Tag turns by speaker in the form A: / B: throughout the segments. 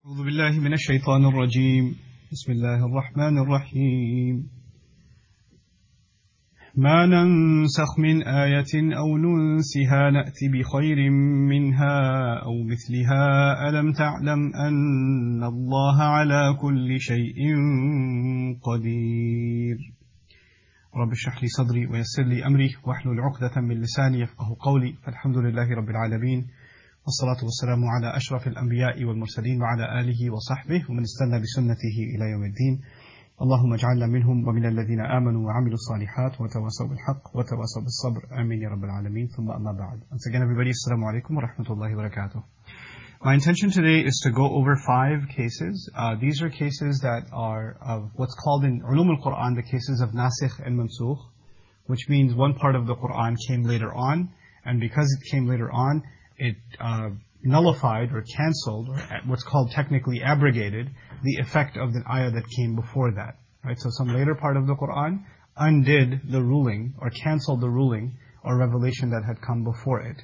A: أعوذ بالله من الشيطان الرجيم. بسم الله الرحمن الرحيم. ما ننسخ من آية أو ننسها نأتي بخير منها أو مثلها ألم تعلم أن الله على كل شيء قدير. رب اشرح لي صدري ويسر لي أمري واحلل عقدة من لساني يفقه قولي. فالحمد لله رب العالمين، والصلاة والسلام على أشرف الأنبياء والمرسلين وعلى آله وصحبه ومن استنى بسنته إلى يوم الدين. اللهم اجعلنا منهم ومن الذين آمنوا وعملوا الصالحات وتواصوا بالحق وتواصوا بالصبر. آمين يا رب العالمين. ثم أما بعد. Once again, everybody, assalamu alaikum wa rahmatullahi wa barakatuh. My intention today is to go over 5 cases. These are cases that are of what's called in Ulum al-Quran the cases of Nasikh and Mansukh, which means one part of the Quran came later on, and because it came later on, it nullified or cancelled, or what's called technically abrogated, the effect of the ayah that came before that. Right? So some later part of the Quran undid the ruling or cancelled the ruling or revelation that had come before it.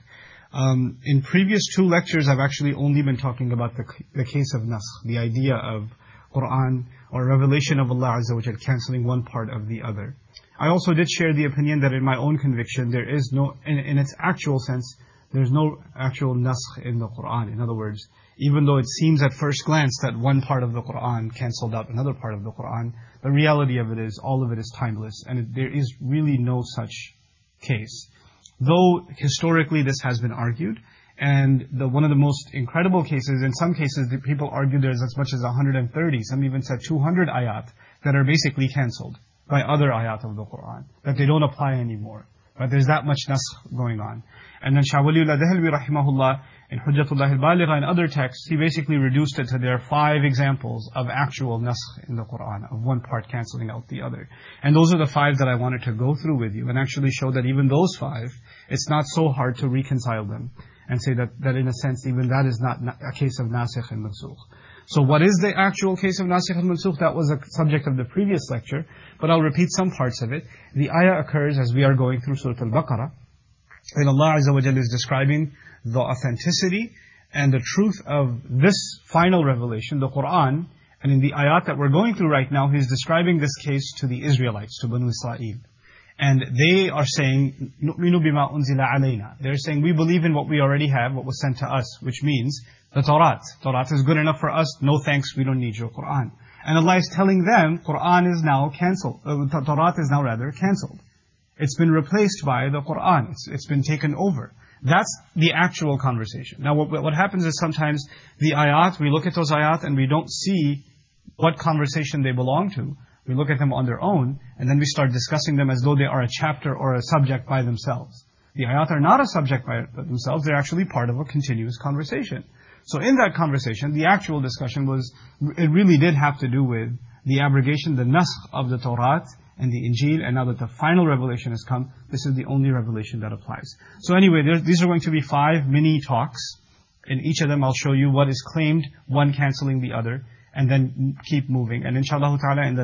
A: In previous 2 lectures, I've actually only been talking about the case of Naskh, the idea of Quran or revelation of Allah Azza wa Jal cancelling one part of the other. I also did share the opinion that in my own conviction, there is no, in its actual sense, there's no actual naskh in the Quran. In other words, even though it seems at first glance that one part of the Quran cancelled out another part of the Quran, the reality of it is all of it is timeless, and there is really no such case. Though historically this has been argued, and one of the most incredible cases, in some cases the people argue there's as much as 130, some even said 200 ayat that are basically cancelled by other ayat of the Quran, that they don't apply anymore. But there's that much naskh going on. And then Shah Waliullah Dehlvi rahimahullah, in Hujjatullah al-Baligha and other texts, he basically reduced it to there are 5 examples of actual naskh in the Quran, of one part cancelling out the other. And those are the 5 that I wanted to go through with you, and actually show that even those 5, it's not so hard to reconcile them, and say that in a sense, even that is not a case of nasikh and mansukh. So what is the actual case of Nasikh and Mansukh? That was a subject of the previous lecture, but I'll repeat some parts of it. The ayah occurs as we are going through Surah Al-Baqarah, and Allah Azza wa Jalla is describing the authenticity and the truth of this final revelation, the Quran, and in the ayat that we're going through right now, He's describing this case to the Israelites, to Banu Israel. And they are saying, نُؤْمِنُ بِمَا أُنزِلَ عَلَيْنَا. They're saying, we believe in what we already have, what was sent to us, which means the Torah. Torah is good enough for us, no thanks, we don't need your Quran. And Allah is telling them, Quran is now cancelled. Torah is now rather cancelled. It's been replaced by the Quran. It's been taken over. That's the actual conversation. Now what happens is sometimes the ayat, we look at those ayat and we don't see what conversation they belong to. We look at them on their own, and then we start discussing them as though they are a chapter or a subject by themselves. The ayat are not a subject by themselves, they're actually part of a continuous conversation. So in that conversation, the actual discussion was, it really did have to do with the abrogation, the naskh of the Torah and the Injil, and now that the final revelation has come, this is the only revelation that applies. So anyway, these are going to be 5 mini talks. In each of them I'll show you what is claimed, one cancelling the other, and then keep moving. And inshallah ta'ala, in the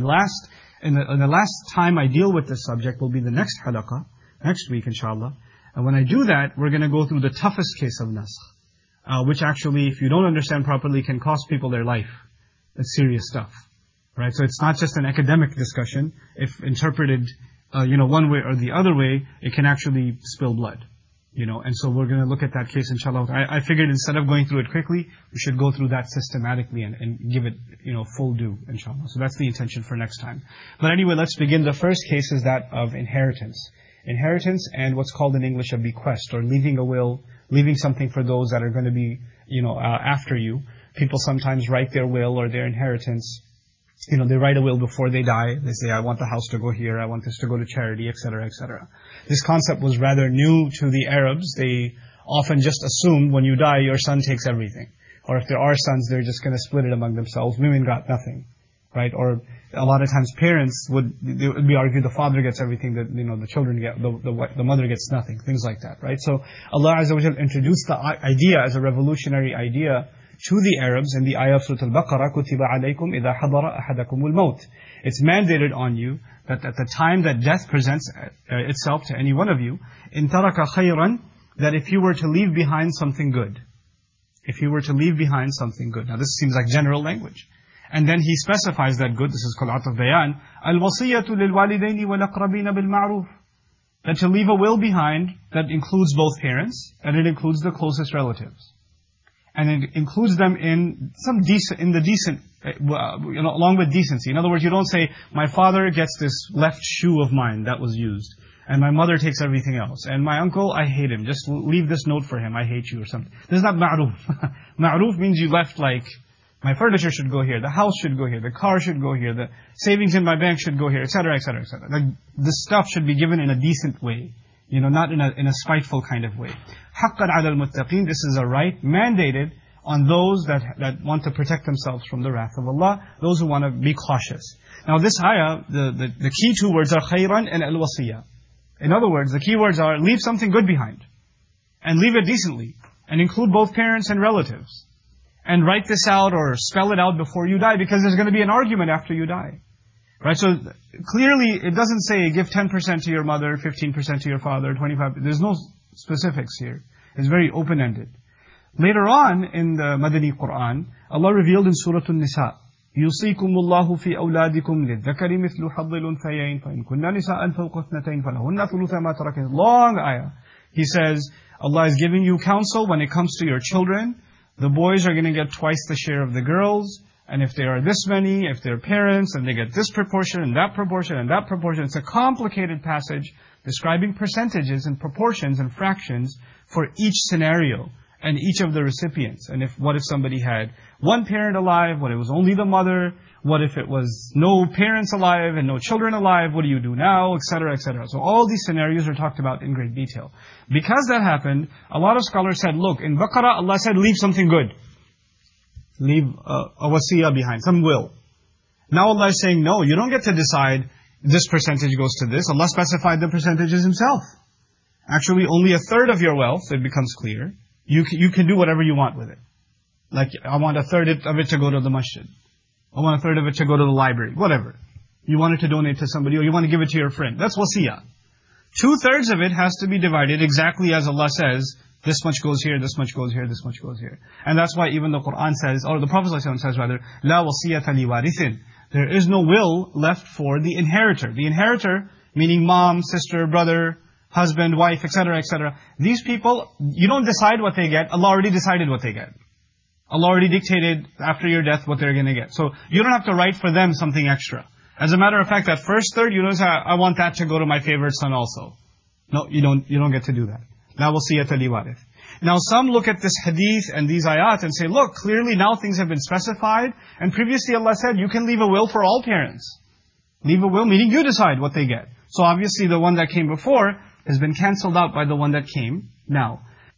A: last time I deal with this subject will be the next halaqah, next week inshallah. And when I do that, we're going to go through the toughest case of naskh, which actually, if you don't understand properly, can cost people their life. That's serious stuff. Right? So it's not just an academic discussion. If interpreted, one way or the other way, it can actually spill blood. And so we're going to look at that case inshallah. I figured instead of going through it quickly, we should go through that systematically and give it, full due inshallah. So that's the intention for next time. But anyway, let's begin. The first case is that of inheritance. Inheritance and what's called in English a bequest, or leaving a will, leaving something for those that are going to be, after you. People sometimes write their will or their inheritance. They write a will before they die. They say, I want the house to go here, I want this to go to charity, etc., etc. This concept was rather new to the Arabs. They often just assumed when you die, your son takes everything. Or if there are sons, they're just going to split it among themselves. Women got nothing. Right? Or a lot of times parents would be argued the father gets everything, that the children get, the mother gets nothing. Things like that. Right? So Allah Azza wa Jalla introduced the idea as a revolutionary idea to the Arabs in the ayah of Surah Al-Baqarah, كُتِبَ عَلَيْكُمْ إِذَا حَضَرَ أَحَدَكُمُ الْمَوْتِ. It's mandated on you that at the time that death presents itself to any one of you, إِن تَرَكَ خَيْرًا, that if you were to leave behind something good, If he were to leave behind something good. Now this seems like general language. And then he specifies that good, this is called ataf bayan, al-wasiyatu lil-walidaini wal-aqrabina bil-ma'ruf. That to leave a will behind that includes both parents, and it includes the closest relatives. And it includes them in the decent, along with decency. In other words, you don't say, my father gets this left shoe of mine that was used, and my mother takes everything else, and my uncle, I hate him, just leave this note for him, I hate you or something. This is not ma'ruf. Ma'ruf means you left like, my furniture should go here, the house should go here, the car should go here, the savings in my bank should go here, etc., etc., etc. Like, the stuff should be given in a decent way, not in a spiteful kind of way. حَقًّا عَلَى الْمُتَّقِينَ. This is a right mandated on those that want to protect themselves from the wrath of Allah, those who want to be cautious. Now this ayah, the key two words are khayran and al-wasiyah. In other words, the key words are leave something good behind, and leave it decently, and include both parents and relatives. And write this out or spell it out before you die, because there's going to be an argument after you die. Right? So clearly it doesn't say give 10% to your mother, 15% to your father, 25%. There's no specifics here. It's very open-ended. Later on in the Madani Quran, Allah revealed in Surah An-Nisa, يُوصِيكُمُ اللَّهُ فِي أَوْلَادِكُمْ لِلذَّكَرِ مِثْلُ حَظِّ الْأُنْثَيَيْنِ فَإِنْ كُنَّ نِسَاءً فَوْقَ اثْنَتَيْنِ فَلَهُنَّ ثُلُثَ مَا تَرَكَ. Long ayah. He says, Allah is giving you counsel when it comes to your children. The boys are going to get twice the share of the girls, and if they are this many, if they're parents, and they get this proportion, and that proportion, and that proportion. It's a complicated passage describing percentages and proportions and fractions for each scenario and each of the recipients. And what if somebody had one parent alive, what if it was only the mother, what if it was no parents alive and no children alive, what do you do now, etc., etc. So all these scenarios are talked about in great detail. Because that happened, a lot of scholars said, look, in Baqarah, Allah said, leave something good. Leave a wasiyah behind, some will. Now Allah is saying, no, you don't get to decide this percentage goes to this. Allah specified the percentages Himself. Actually, only a third of your wealth, it becomes clear. You can do whatever you want with it. Like, I want a third of it to go to the masjid. I want a third of it to go to the library. Whatever. You want it to donate to somebody, or you want to give it to your friend. That's wasiyah. 2/3 of it has to be divided exactly as Allah says, this much goes here, this much goes here, this much goes here. And that's why even the Quran says, or the Prophet ﷺ says rather, لَا وَصِيَّةَ لِوَارِثٍ. There is no will left for the inheritor. The inheritor, meaning mom, sister, brother, husband, wife, etc., etc. These people, you don't decide what they get. Allah already decided what they get. Allah already dictated after your death what they're going to get. So you don't have to write for them something extra. As a matter of fact, that first third, you don't say, I want that to go to my favorite son also. No, you don't get to do that. La wasiyata liwarith. Now some look at this hadith and these ayat and say, look, clearly now things have been specified, and previously Allah said, you can leave a will for all parents. Leave a will, meaning you decide what they get. So obviously the one that came before has been cancelled out by the one that came now.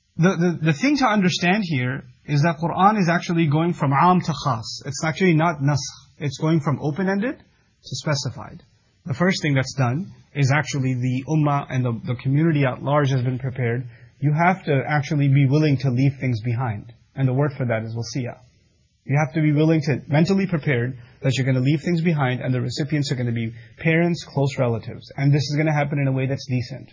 A: The thing to understand here is that Qur'an is actually going from am to khas. It's actually not nasakh. It's going from open-ended to specified. The first thing that's done is actually the ummah and the community at large has been prepared. You have to actually be willing to leave things behind. And the word for that is wasiyah. You have to be willing to, mentally prepared, that you're going to leave things behind, and the recipients are going to be parents, close relatives. And this is going to happen in a way that's decent.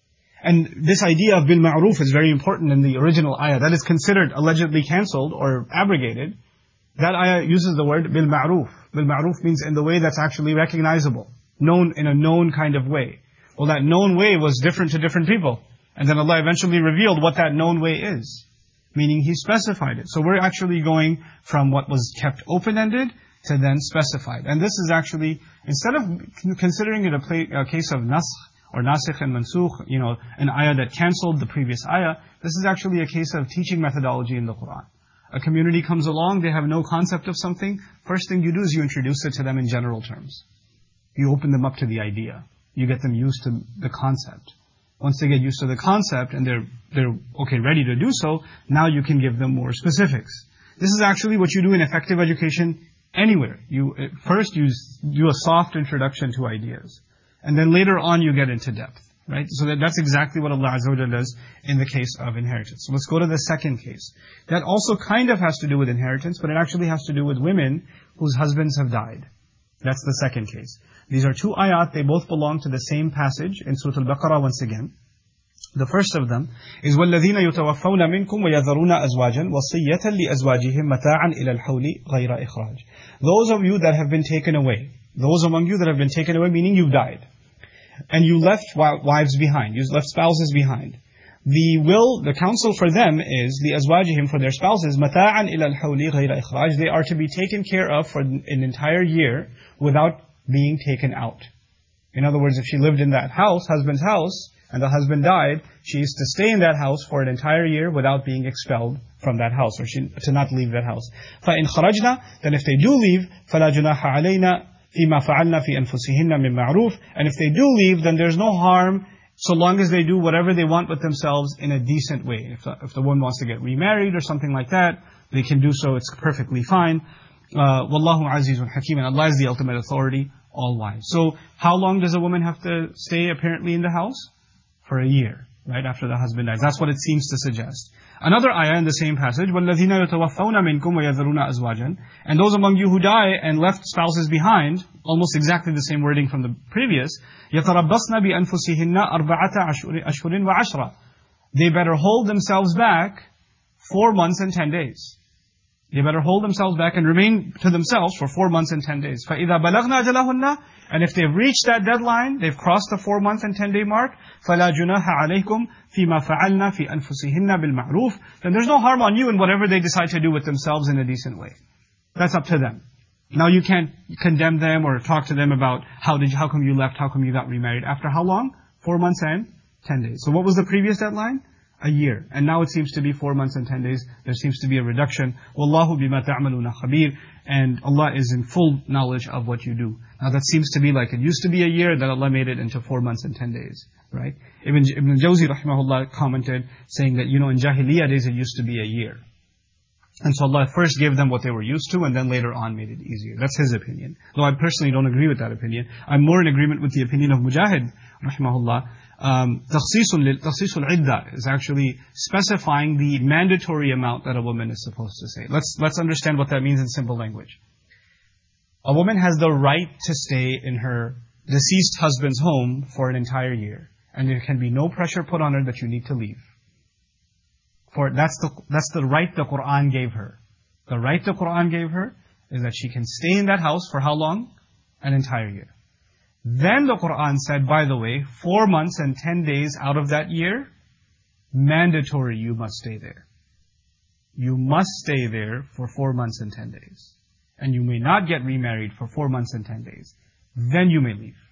A: And this idea of bil ma'ruf is very important in the original ayah. That is considered allegedly cancelled or abrogated. That ayah uses the word bil ma'ruf. Bil ma'ruf means in the way that's actually recognizable. Known in a known kind of way. Well, that known way was different to different people. And then Allah eventually revealed what that known way is. Meaning He specified it. So we're actually going from what was kept open-ended to then specified. And this is actually, instead of considering it a case of naskh, or nasikh and mansukh, an ayah that cancelled the previous ayah, this is actually a case of teaching methodology in the Qur'an. A community comes along, they have no concept of something, first thing you do is you introduce it to them in general terms. You open them up to the idea. You get them used to the concept. Once they get used to the concept and they're ready to do so, now you can give them more specifics. This is actually what you do in effective education anywhere. First you do a soft introduction to ideas. And then later on you get into depth. Right? So that's exactly what Allah Azza wa Jalla does in the case of inheritance. So let's go to the second case. That also kind of has to do with inheritance, but it actually has to do with women whose husbands have died. That's the second case. These are two ayat, they both belong to the same passage in Surah Al-Baqarah once again. The first of them is وَالَّذِينَ يُتَوَفَّوْنَ مِنْكُمْ وَيَذَرُونَ أَزْوَاجًا وَصِيَّةً لِأَزْوَاجِهِمْ مَتَاعًا إِلَى الْحَوْلِ غَيْرَ إِخْرَاجٍ. Those of you that have been taken away, those among you that have been taken away, meaning you've died, and you left wives behind, you left spouses behind. The counsel for them is لِأَزْوَاجِهِمْ, for their spouses, مَتَاعًا إِلَى الْحَوْلِ غَيْرَ إِخْرَاجٍ. They are to be taken care of for an entire year without being taken out. In other words, if she lived in that house, husband's house, and the husband died, she is to stay in that house for an entire year without being expelled from that house, or to not leave that house. فَإِنْ خَرَجْنَا, then if they do leave, فَلَا جُنَاحَ عَلَيْنَا فِيمَا فَعَلْنَا فِي أَنفُسِهِنَّ مِنْ مَعْرُوفٍ. And if they do leave, then there's no harm, so long as they do whatever they want with themselves in a decent way. If the woman wants to get remarried or something like that, they can do so, it's perfectly fine. وَاللَّهُ عَزِيزٌ حَكِيمٌ. And Allah is the ultimate authority, all wise. So, how long does a woman have to stay apparently in the house? For a year, right after the husband dies. That's what it seems to suggest. Another ayah in the same passage, وَالَّذِينَ يُتَوَفَّوْنَ مِنْكُمْ وَيَذَرُونَ أَزْوَاجًا. And those among you who die and left spouses behind, almost exactly the same wording from the previous, يَتَرَبَّصْنَ بِأَنفُسِهِنَّ أَرْبَعَةَ أَشْهُرٍ وَعَشْرًا. They better hold themselves back 4 months and 10 days. They better hold themselves back and remain to themselves for 4 months and 10 days. فَإِذَا بَلَغْنَا أَجَلَهُنَّ. And if they've reached that deadline, they've crossed the 4 months and 10 day mark, فَلَا جُنَاحَ عَلَيْكُمْ فِيمَا فَعَلْنَا فِي أَنفُسِهِنَّ بِالْمَعْرُوفِ. Then there's no harm on you in whatever they decide to do with themselves in a decent way. That's up to them. Now you can't condemn them or talk to them about how come you left, how come you got remarried. After how long? 4 months and 10 days. So what was the previous deadline? A year. And now it seems to be 4 months and 10 days. There seems to be a reduction. وَاللَّهُ بِمَا تَعْمَلُونَ خَبِيرٌ. And Allah is in full knowledge of what you do. Now that seems to be like it used to be a year, that Allah made it into 4 months and 10 days. Right? Ibn Jawzi rahimahullah commented, saying that, in Jahiliyyah days it used to be a year. And so Allah first gave them what they were used to, and then later on made it easier. That's his opinion. Though I personally don't agree with that opinion. I'm more in agreement with the opinion of Mujahid rahimahullah. تخصيص العدة is actually specifying the mandatory amount that a woman is supposed to say. Let's understand what that means in simple language. A woman has the right to stay in her deceased husband's home for an entire year. And there can be no pressure put on her that you need to leave. That's the right the Qur'an gave her. The right the Qur'an gave her is that she can stay in that house for how long? An entire year. Then the Qur'an said, by the way, 4 months and 10 days out of that year, mandatory, you must stay there. You must stay there for 4 months and 10 days. And you may not get remarried for 4 months and 10 days. Then you may leave.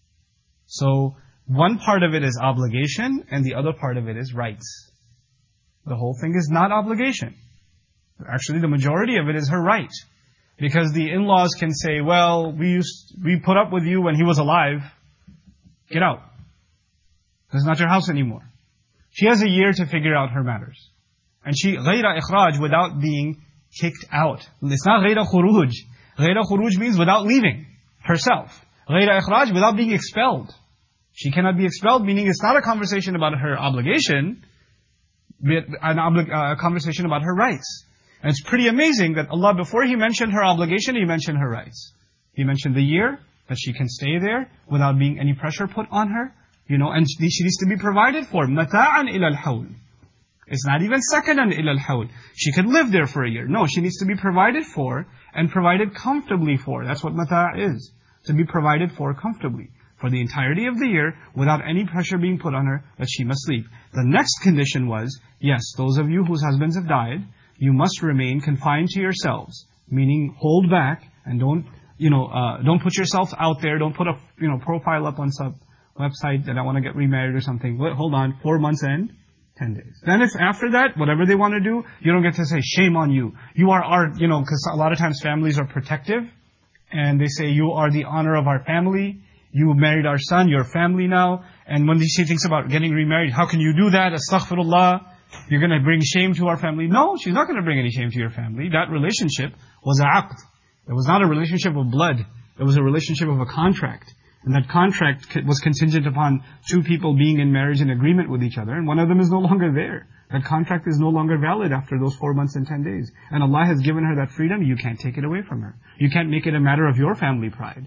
A: So, one part of it is obligation, and the other part of it is rights. The whole thing is not obligation. Actually, the majority of it is her right. Because the in-laws can say, well, we put up with you when he was alive. Get out. This is not your house anymore. She has a year to figure out her matters. And she, غَيْرَ إِخْرَاج, without being kicked out. It's not غَيْرَ خُرُوج. غَيْرَ خُرُوج means without leaving herself. غَيْرَ إِخْرَاج, without being expelled. She cannot be expelled, meaning it's not a conversation about her obligation, but a conversation about her rights. And it's pretty amazing that Allah, before He mentioned her obligation, He mentioned her rights. He mentioned the year, that she can stay there without being any pressure put on her, and she needs to be provided for. مَتَاعًا إِلَى الْحَوْلِ. It's not even سَكَنًا إِلَى الْحَوْلِ. She can live there for a year. No, she needs to be provided for and provided comfortably for. That's what mata' is. To be provided for comfortably for the entirety of the year without any pressure being put on her that she must leave. The next condition was, yes, those of you whose husbands have died, you must remain confined to yourselves, meaning hold back and don't put yourself out there. Don't put a profile up on some website that I want to get remarried or something. Hold on, 4 months and 10 days. Then if after that, whatever they want to do, you don't get to say, shame on you. You are our, because a lot of times families are protective, and they say, you are the honor of our family. You married our son, your family now. And when she thinks about getting remarried, how can you do that? Astaghfirullah. You're going to bring shame to our family. No, she's not going to bring any shame to your family. That relationship was a aqd. It was not a relationship of blood. It was a relationship of a contract. And that contract was contingent upon two people being in marriage and agreement with each other. And one of them is no longer there. That contract is no longer valid after those 4 months and 10 days. And Allah has given her that freedom. You can't take it away from her. You can't make it a matter of your family pride.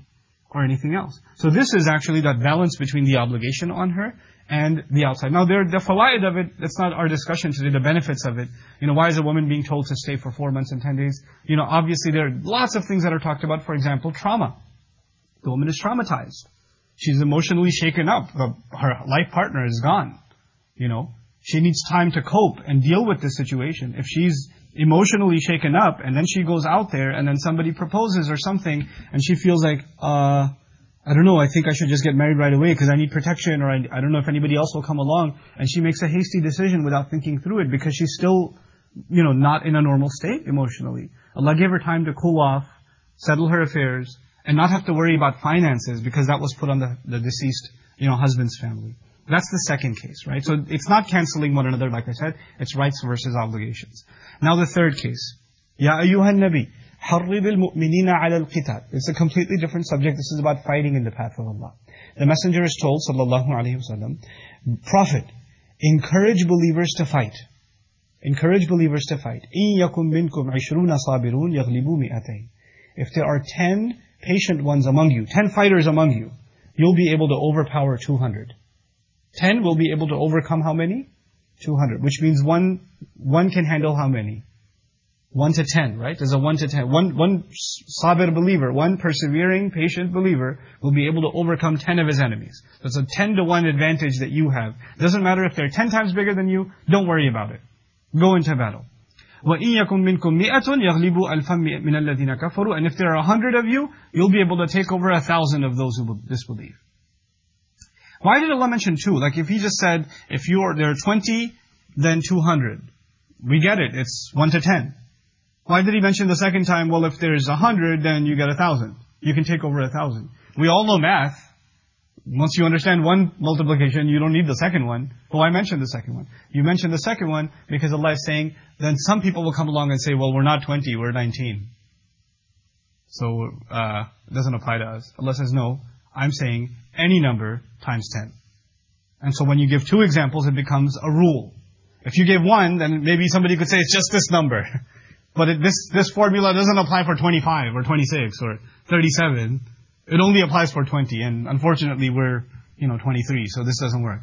A: or anything else. So this is actually that balance between the obligation on her and the outside. Now, the fawaid of it, that's not our discussion today, the benefits of it. Why is a woman being told to stay for 4 months and 10 days? Obviously there are lots of things that are talked about. For example, trauma. The woman is traumatized. She's emotionally shaken up. Her life partner is gone. She needs time to cope and deal with this situation. If she's emotionally shaken up and then she goes out there and then somebody proposes or something and she feels like, I don't know, I think I should just get married right away because I need protection, or I don't know if anybody else will come along, and she makes a hasty decision without thinking through it because she's still, not in a normal state emotionally. Allah gave her time to cool off, settle her affairs, and not have to worry about finances because that was put on the deceased, husband's family. That's the second case, right? So it's not cancelling one another, like I said. It's rights versus obligations. Now the third case. Ya ayyuhan nabi, harrid al-mu'minina ala al-qital. It's a completely different subject. This is about fighting in the path of Allah. The Messenger is told, sallallahu alayhi wa sallam, Prophet, encourage believers to fight. Encourage believers to fight. إِن يَكُمْ مِنْكُمْ عِشْرُونَ صَابِرُونَ يَغْلِبُوا مِئَتَيْنِ. If there are 10 patient ones among you, 10 fighters among you, you'll be able to overpower 200. 10 will be able to overcome how many? 200. Which means one can handle how many? 1 to 10, right? There's a 1 to 10. One sabir believer, one persevering, patient believer will be able to overcome 10 of his enemies. That's a 10 to 1 advantage that you have. Doesn't matter if they're 10 times bigger than you, don't worry about it. Go into battle. وَإِن يَكُمْ مِنْكُمْ مِئَةٌ يَغْلِبُوا أَلْفًا مِنَ الَّذِينَ كَفَرُوا. And if there are 100 of you, you'll be able to take over 1,000 of those who disbelieve. Why did Allah mention 2? Like if He just said, there are 20, then 200. We get it, it's 1 to 10. Why did He mention the second time, well, if there's 100, then you get 1,000. You can take over 1,000. We all know math. Once you understand one multiplication, you don't need the second one. But why mention the second one? You mention the second one because Allah is saying, then some people will come along and say, well, we're not 20, we're 19. So, it doesn't apply to us. Allah says, no, I'm saying any number times 10. And so when you give 2 examples, it becomes a rule. If you give 1, then maybe somebody could say it's just this number. But this formula doesn't apply for 25 or 26 or 37. It only applies for 20. And unfortunately, we're, 23. So this doesn't work.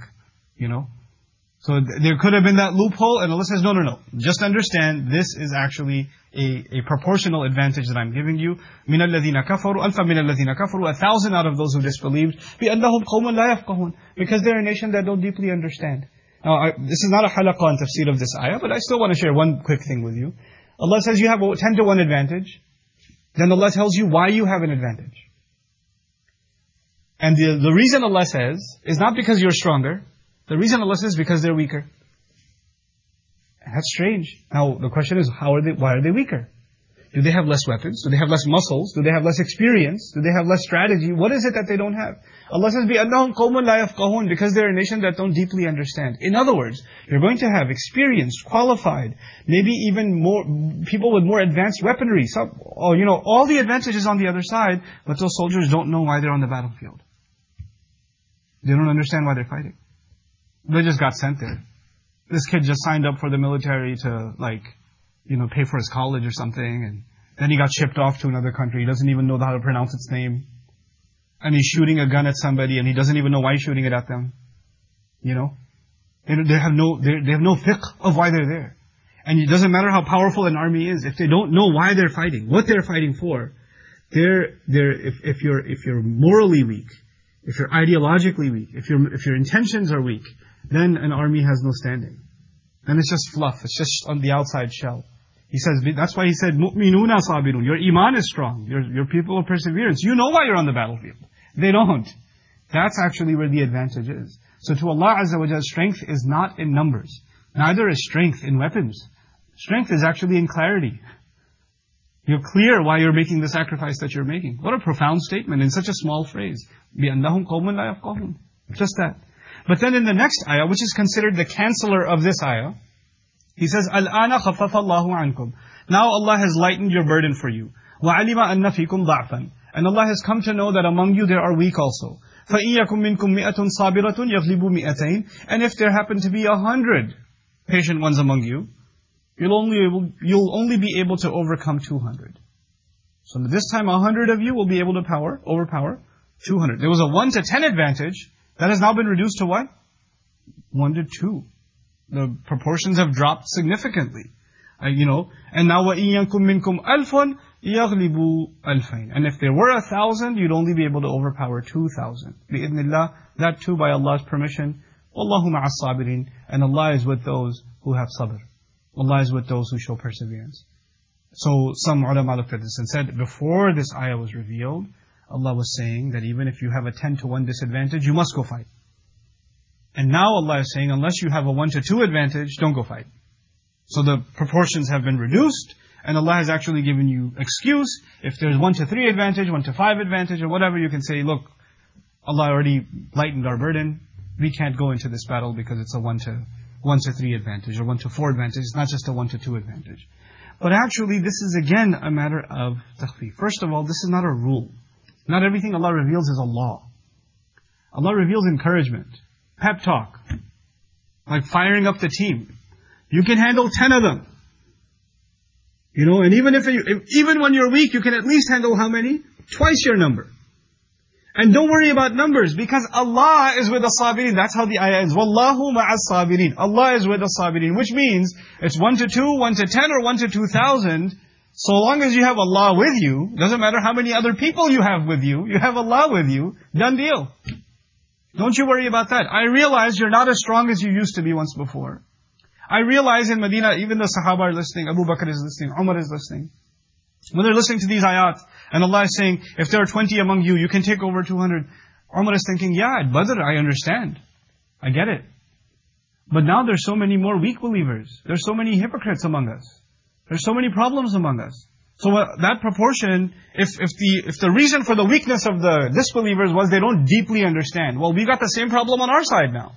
A: So there could have been that loophole, and Allah says, no. Just understand, this is actually a proportional advantage that I'm giving you. مِنَ الَّذِينَ كَفَرُوا أَلْفًا مِنَ الَّذِينَ كَفَرُوا. 1,000 out of those who disbelieved. بِأَنَّهُمْ قَوْمٌ لَا يَفْقَهُونَ. Because they're a nation that don't deeply understand. Now, this is not a halaqah on tafsir of this ayah, but I still want to share one quick thing with you. Allah says you have a 10 to 1 advantage. Then Allah tells you why you have an advantage. And the reason Allah says is not because you're stronger. The reason Allah says is because they're weaker. That's strange. Now, the question is, why are they weaker? Do they have less weapons? Do they have less muscles? Do they have less experience? Do they have less strategy? What is it that they don't have? Allah says, بِأَنَّهُمْ قَوْمٌ لَا يَفْقَهُونَ. Because they're a nation that don't deeply understand. In other words, you're going to have experienced, qualified, maybe even more people with more advanced weaponry. All the advantages on the other side, but those soldiers don't know why they're on the battlefield. They don't understand why they're fighting. They just got sent there. This kid just signed up for the military to, pay for his college or something, and then he got shipped off to another country. He doesn't even know how to pronounce its name. And he's shooting a gun at somebody, and he doesn't even know why he's shooting it at them. They have no fiqh of why they're there. And it doesn't matter how powerful an army is, if they don't know why they're fighting, what they're fighting for, if you're morally weak, if you're ideologically weak, if your intentions are weak, then an army has no standing. Then it's just fluff. It's just on the outside shell. He says, that's why he said, مُؤْمِنُونَ صَابِرُونَ. Your iman is strong. Your people of perseverance. You know why you're on the battlefield. They don't. That's actually where the advantage is. So to Allah Azza wa Jalla, strength is not in numbers. Neither is strength in weapons. Strength is actually in clarity. You're clear why you're making the sacrifice that you're making. What a profound statement in such a small phrase. بِأَنَّهُمْ قَوْمٌ لَا يَفْقَهُونَ. Just that. But then in the next ayah, which is considered the canceller of this ayah, He says, الْآنَ خَفَّفَ اللَّهُ عَنْكُمْ. Now Allah has lightened your burden for you. وَعَلِمَ أَنَّ فِيكُمْ ضَعْفًا. And Allah has come to know that among you there are weak also. فَإِن يَكُمْ مِنْكُمْ مِئَةٌ صَابِرَةٌ يَغْلِبُوا مِئَتَيْنِ. And if there happen to be 100 patient ones among you, you'll only be able to overcome 200. So this time 100 of you will be able to overpower 200. There was a 1 to 10 advantage. That has now been reduced to what? 1 to 2. The proportions have dropped significantly. And now وَإِن يَنْكُمْ مِنْكُمْ أَلْفٌ يَغْلِبُوا أَلْفَيْنِ. And if there were 1,000, you'd only be able to overpower 2,000. بِإِذْنِ اللَّهِ. That too by Allah's permission. وَاللَّهُ مَعَ الصَّابِرِينَ. And Allah is with those who have sabr. Allah is with those who show perseverance. So some ulama looked at this and said, before this ayah was revealed, Allah was saying that even if you have a 10 to 1 disadvantage, you must go fight. And now Allah is saying, unless you have a 1 to 2 advantage, don't go fight. So the proportions have been reduced, and Allah has actually given you excuse. If there's 1 to 3 advantage, 1 to 5 advantage, or whatever, you can say, look, Allah already lightened our burden. We can't go into this battle because it's a 1 to 3 advantage, or 1 to 4 advantage. It's not just a 1 to 2 advantage. But actually, this is again a matter of takhfif. First of all, this is not a rule. Not everything Allah reveals is a law. Allah reveals encouragement, pep talk, like firing up the team. You can handle 10 of them. And even when you're weak, you can at least handle how many? Twice your number. And don't worry about numbers, because Allah is with the sabirin. That's how the ayah ends. Wallahu ma'as sabirin. Allah is with the sabirin. Which means, it's 1 to 2, 1 to 10, or 1 to 2,000. So long as you have Allah with you, doesn't matter how many other people you have with you have Allah with you, done deal. Don't you worry about that. I realize you're not as strong as you used to be once before. I realize in Medina, even the Sahaba are listening, Abu Bakr is listening, Umar is listening. When they're listening to these ayat, and Allah is saying, if there are 20 among you, you can take over 200. Umar is thinking, yeah, at Badr, I understand. I get it. But now there's so many more weak believers. There's so many hypocrites among us. There's so many problems among us. So that proportion, if the reason for the weakness of the disbelievers was they don't deeply understand, well, we got the same problem on our side now.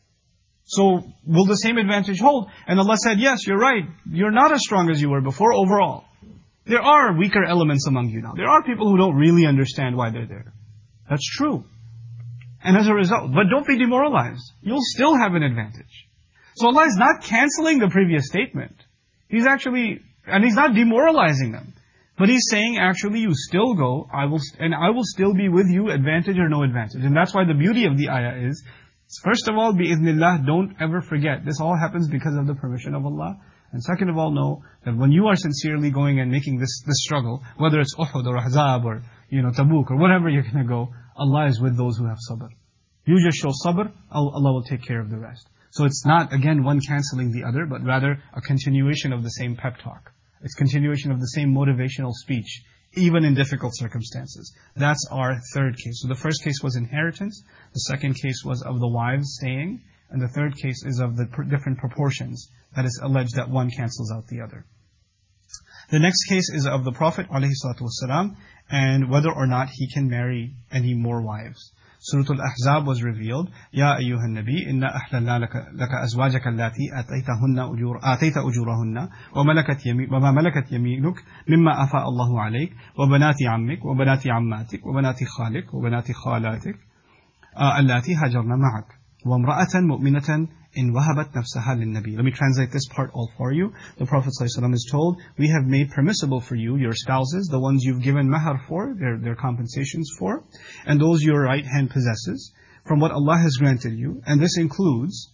A: So will the same advantage hold? And Allah said, yes, you're right. You're not as strong as you were before overall. There are weaker elements among you now. There are people who don't really understand why they're there. That's true. And as a result, but don't be demoralized. You'll still have an advantage. So Allah is not canceling the previous statement. He's not demoralizing them. But He's saying, actually, you still go, I will still be with you, advantage or no advantage. And that's why the beauty of the ayah is, first of all, bi'idhnillah, don't ever forget. This all happens because of the permission of Allah. And second of all, know that when you are sincerely going and making this struggle, whether it's Uhud or Ahzab or Tabuk or whatever you're going to go, Allah is with those who have sabr. You just show sabr, Allah will take care of the rest. So it's not, again, one cancelling the other, but rather a continuation of the same pep talk. It's continuation of the same motivational speech, even in difficult circumstances. That's our third case. So the first case was inheritance. The second case was of the wives staying. And the third case is of the different proportions. That is alleged that one cancels out the other. The next case is of the Prophet ﷺ, and whether or not he can marry any more wives. Surah Al-Ahzab was revealed. Ya ayyuhan nabi, inna ahlalna laka azwajaka allati atayta ujurahunna wa ma malakat yaminuk mimma afa Allahu alayk wa banati ammik wa banati ammatik wa banati khalik wa banati khalatik allati hajarna ma'ak wa imra'atan mu'minatan in wahabat nafsaha lin-nabi. Let me translate this part all for you. The Prophet ﷺ is told, we have made permissible for you your spouses, the ones you've given mahar for, their compensations for, and those your right hand possesses, from what Allah has granted you. And this includes,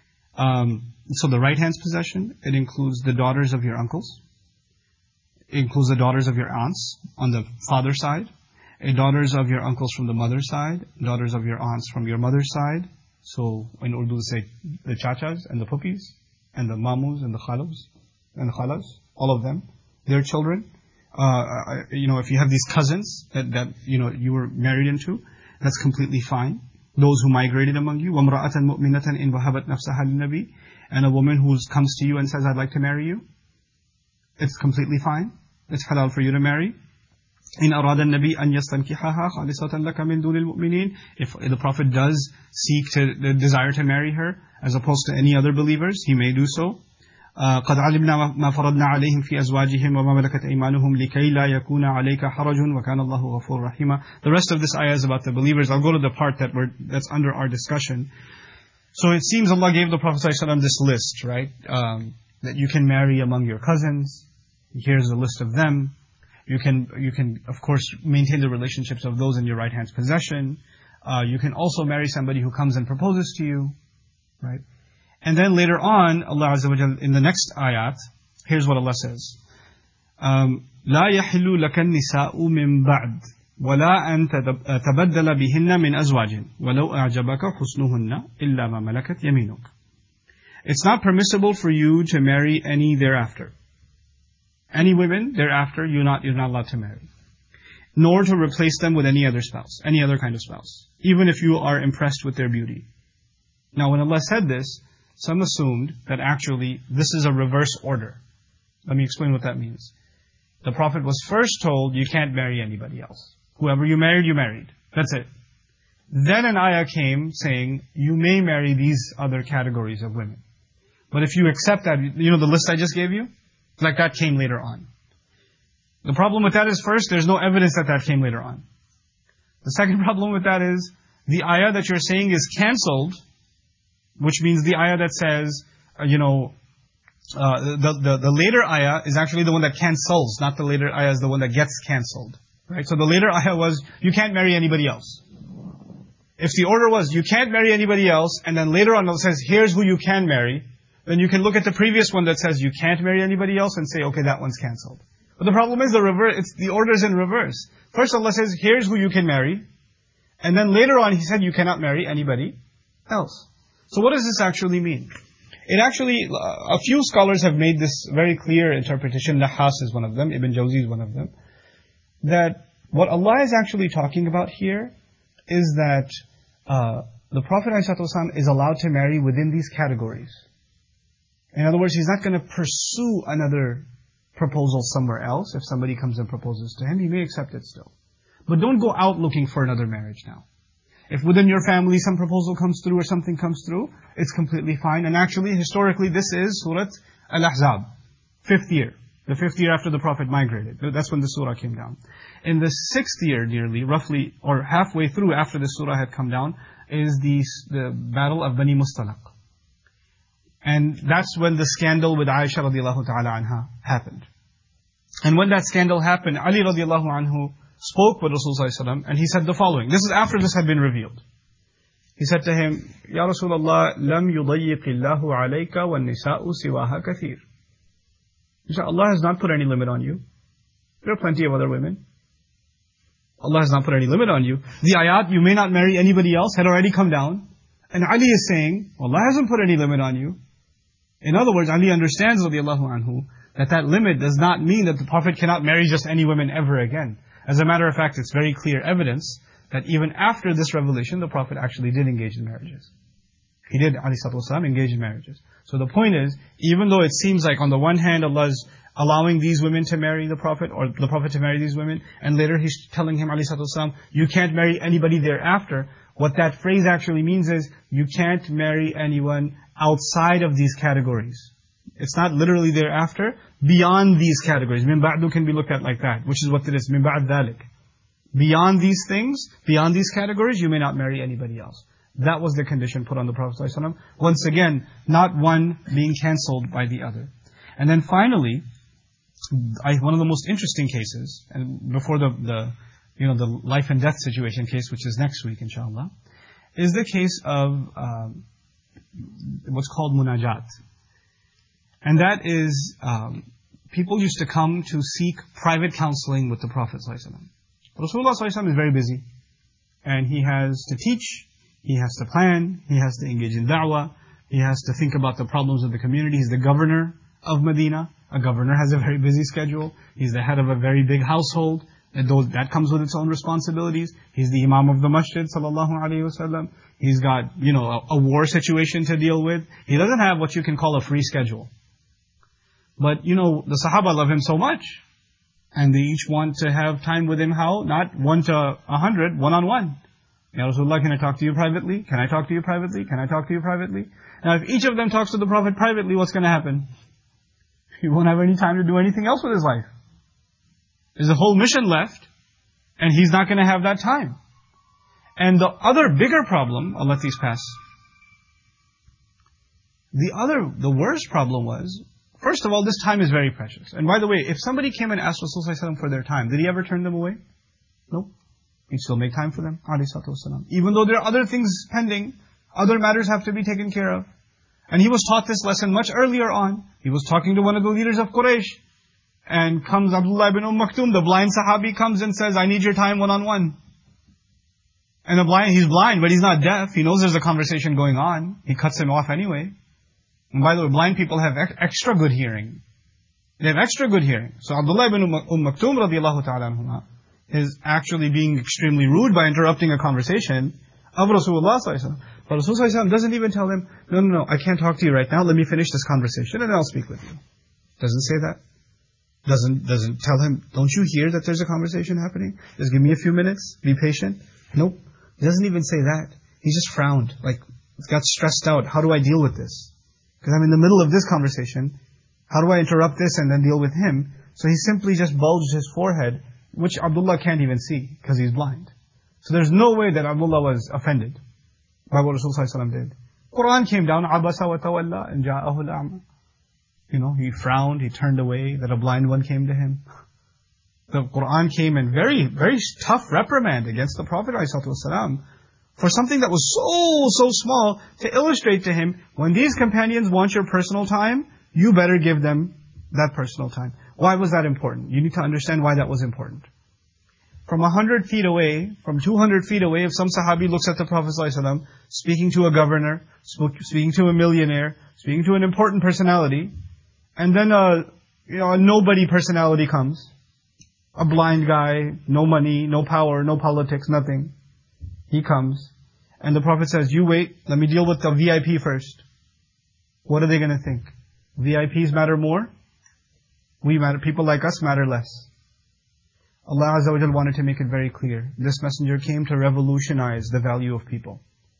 A: so the right hand's possession, it includes the daughters of your uncles, it includes the daughters of your aunts on the father's side, daughters of your uncles from the mother's side, daughters of your aunts from your mother's side. So in Urdu, say the chachas and the puppies and the mamus and the khalos and the khalas, all of them, their children. If you have these cousins that you were married into, that's completely fine. Those who migrated among you, وَامْرَأَةً مُؤْمِنَةً إِنْ وَهَبَتْ نَفْسَهَا لِلنَّبِي, and a woman who comes to you and says, I'd like to marry you. It's completely fine. It's halal for you to marry. إن أراد النبي أن يستنكحها خالصة لك من دون المؤمنين. If the Prophet does seek to desire to marry her, as opposed to any other believers, he may do so. قد علمنا ما فرضنا عليهم في أزواجهم وما ملكت أيمانهم لكي لا يكون عليك حرج وكان الله غفور رحيما. The rest of this ayah is about the believers. I'll go to the part that's under our discussion. So it seems Allah gave the Prophet ﷺ this list, right? That you can marry among your cousins. Here's a list of them. You can of course maintain the relationships of those in your right hand's possession. You can also marry somebody who comes and proposes to you, right? And then later on, Allah Azza wa Jalla, in the next ayat, here's what Allah says. لا يحل لك النساء من بعد ولا أن تبدل بهن من أزواج ولو أعجبك حسنهن إلا ما ملكت يمينك. It's not permissible for you to marry any thereafter. Any women thereafter, you're not allowed to marry. Nor to replace them with any other spouse, any other kind of spouse, even if you are impressed with their beauty. Now when Allah said this, some assumed that actually this is a reverse order. Let me explain what that means. The Prophet was first told, you can't marry anybody else. Whoever you married, you married. That's it. Then an ayah came saying, you may marry these other categories of women. But if you accept that, the list I just gave you? Like that came later on. The problem with that is first, there's no evidence that came later on. The second problem with that is, the ayah that you're saying is cancelled, which means the ayah that says, the later ayah is actually the one that cancels, not the later ayah is the one that gets cancelled. Right? So the later ayah was, you can't marry anybody else. If the order was, you can't marry anybody else, and then later on it says, here's who you can marry, then you can look at the previous one that says you can't marry anybody else and say, okay, that one's cancelled. But the problem is the order is in reverse. First Allah says, here's who you can marry, and then later on He said you cannot marry anybody else. So what does this actually mean? It actually, a few scholars have made this very clear interpretation. Nahas is one of them, Ibn Jawzi is one of them. That what Allah is actually talking about here is that the Prophet ﷺ is allowed to marry within these categories. In other words, he's not going to pursue another proposal somewhere else. If somebody comes and proposes to him, he may accept it still. But don't go out looking for another marriage now. If within your family some proposal comes through or something comes through, it's completely fine. And actually, historically, this is Surah Al-Ahzab, 5th year. The 5th year after the Prophet migrated. That's when the surah came down. In the 6th year nearly, roughly, or halfway through after the surah had come down, is the battle of Bani Mustalaq. And that's when the scandal with Aisha radiallahu ta'ala anha happened. And when that scandal happened, Ali radiallahu anhu spoke with Rasulullah and he said the following. This is after this had been revealed. He said to him, Ya Rasulullah, lam yudayyiq Allahu alayka wa nisa'u siwaha kathir. He said, Allah has not put any limit on you. There are plenty of other women. Allah has not put any limit on you. The ayat, you may not marry anybody else, had already come down. And Ali is saying, Allah hasn't put any limit on you. In other words, Ali understands radiallahu anhu that limit does not mean that the Prophet cannot marry just any women ever again. As a matter of fact, it's very clear evidence that even after this revelation, the Prophet actually did engage in marriages. He did, alayhi salatu wasalam, engage in marriages. So the point is, even though it seems like on the one hand Allah is allowing these women to marry the Prophet, or the Prophet to marry these women, and later He's telling him, alayhi salatu wasalam, you can't marry anybody thereafter, what that phrase actually means is, you can't marry anyone outside of these categories. It's not literally thereafter, beyond these categories. Min ba'du can be looked at like that, which is what it is, min ba'd dhalik. Beyond these things, beyond these categories, you may not marry anybody else. That was the condition put on the Prophet ﷺ. Once again, not one being cancelled by the other. And then finally, one of the most interesting cases, and before the life and death situation case, which is next week inshallah, is the case of what's called munajat. And that is, people used to come to seek private counseling with the Prophet ﷺ. Rasulullah ﷺ is very busy. And he has to teach, he has to plan, he has to engage in da'wah, he has to think about the problems of the community. He's the governor of Medina. A governor has a very busy schedule. He's the head of a very big household. And that comes with its own responsibilities. He's the imam of the masjid, sallallahu alayhi wasallam. He's got, a war situation to deal with. He doesn't have what you can call a free schedule. But, the Sahaba love him so much. And they each want to have time with him how? Not 1 to 100, one-on-one. Ya Rasulullah, can I talk to you privately? Can I talk to you privately? Can I talk to you privately? Now if each of them talks to the Prophet privately, what's going to happen? He won't have any time to do anything else with his life. There's a whole mission left, and he's not going to have that time. And the other bigger problem, I'll let these pass. The worst problem was, First of all, this time is very precious. And by the way, if somebody came and asked Rasulullah for their time, did he ever turn them away? No. He'd still make time for them, ﷺ. Even though there are other things pending, other matters have to be taken care of. And he was taught this lesson much earlier on. He was talking to one of the leaders of Quraysh. And comes Abdullah ibn Maktum, the blind Sahabi, comes and says, I need your time one-on-one. And he's blind, but he's not deaf. He knows there's a conversation going on. He cuts him off anyway. And by the way, blind people have extra good hearing. They have extra good hearing. So Abdullah ibn Maktum radiallahu ta'ala anhuma is actually being extremely rude by interrupting a conversation of Rasulullah sallallahu alaihi wasallam. But Rasulullah sallallahu alaihi wasallam doesn't even tell him, no, I can't talk to you right now. Let me finish this conversation and then I'll speak with you. Doesn't say that. Doesn't tell him, don't you hear that there's a conversation happening? Just give me a few minutes, be patient. Nope. He doesn't even say that. He just frowned, like, got stressed out. How do I deal with this? Because I'm in the middle of this conversation. How do I interrupt this and then deal with him? So he simply just bulged his forehead, which Abdullah can't even see, because he's blind. So there's no way that Abdullah was offended by what Rasulullah ﷺ did. Quran came down, عَبَسَ وَتَوَلَّى and جَاءَهُ الْأَعْمَى. He frowned, he turned away, that a blind one came to him. The Quran came in very, very tough reprimand against the Prophet ﷺ for something that was so small, to illustrate to him, when these companions want your personal time, you better give them that personal time. Why was that important? You need to understand why that was important. From 100 feet away, from 200 feet away, if some Sahabi looks at the Prophet ﷺ, speaking to a governor, speaking to a millionaire, speaking to an important personality, and then a nobody personality comes, a blind guy, no money, no power, no politics, nothing. He comes, and the Prophet says, you wait, let me deal with the VIP first. What are they going to think? VIPs matter more? We matter, people like us matter less. Allah Azza wa Jal wanted to make it very clear. This messenger came to revolutionize the value of people.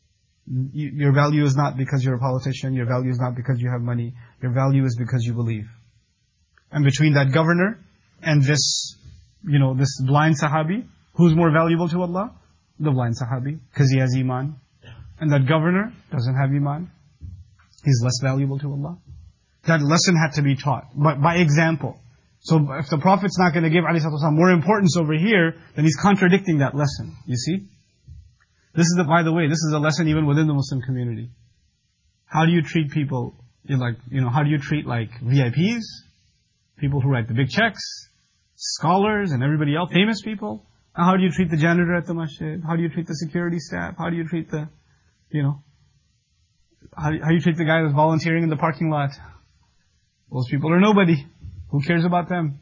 A: Your value is not because you're a politician, your value is not because you have money, your value is because you believe. And between that governor and this blind Sahabi, who's more valuable to Allah? The blind Sahabi, because he has Iman. And that governor doesn't have Iman. He's less valuable to Allah. That lesson had to be taught, but by example. So if the Prophet's not going to give ﷺ more importance over here, then he's contradicting that lesson. You see? By the way, this is a lesson even within the Muslim community. How do you treat people, how do you treat VIPs? People who write the big checks, scholars and everybody else, famous people. And how do you treat the janitor at the masjid? How do you treat the security staff? How do you treat how do you treat the guy that's volunteering in the parking lot? Those people are nobody. Who cares about them?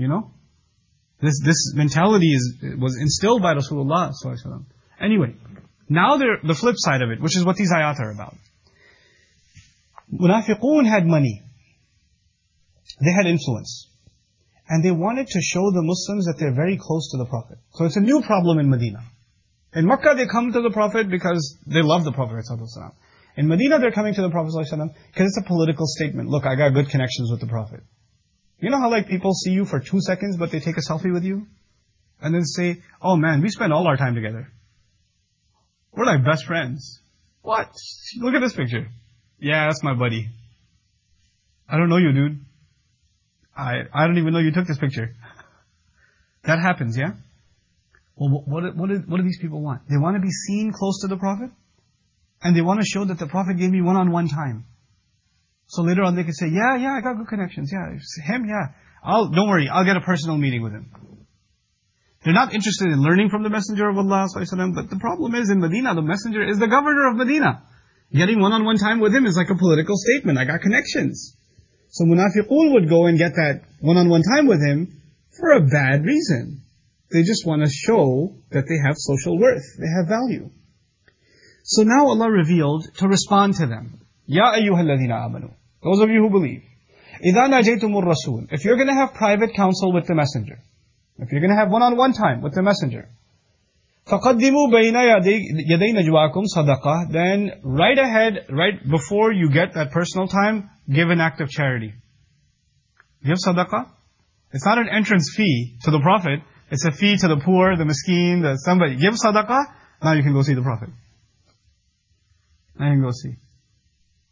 A: This mentality was instilled by Rasulullah sallallahu alaihi wasallam. Anyway, now the flip side of it, which is what these ayat are about. Munafiqun had money. They had influence. And they wanted to show the Muslims that they're very close to the Prophet. So it's a new problem in Medina. In Makkah they come to the Prophet because they love the Prophet ﷺ. In Medina they're coming to the Prophet ﷺ because it's a political statement. Look, I got good connections with the Prophet. You know how people see you for 2 seconds but they take a selfie with you? And then say, oh man, we spend all our time together. We're like best friends. What? Look at this picture. Yeah, that's my buddy. I don't know you, dude. I don't even know you took this picture. That happens, yeah? Well, what do these people want? They want to be seen close to the Prophet, and they want to show that the Prophet gave me one-on-one time. So later on they can say, yeah, I got good connections, yeah. Him, yeah. Don't worry, I'll get a personal meeting with him. They're not interested in learning from the Messenger of Allah ﷺ, but the problem is in Medina, the Messenger is the governor of Medina. Getting one-on-one time with him is like a political statement. I got connections. So Munafiqun would go and get that one-on-one time with him for a bad reason. They just want to show that they have social worth, they have value. So now Allah revealed to respond to them. Ya ayyuhalladhina amanu. Those of you who believe. إِذَا نَاجَيْتُمُ الرَّسُولِ. If you're going to have private counsel with the Messenger, if you're going to have one-on-one time with the Messenger, فَقَدِّمُوا بَيْنَ يَدَيْ نَجْوَاكُمْ صَدَقَةً. Then right ahead, right before you get that personal time, give an act of charity. Give sadaqah. It's not an entrance fee to the Prophet. It's a fee to the poor, the miskeen, somebody. Give sadaqah. Now you can go see the Prophet. Now you can go see.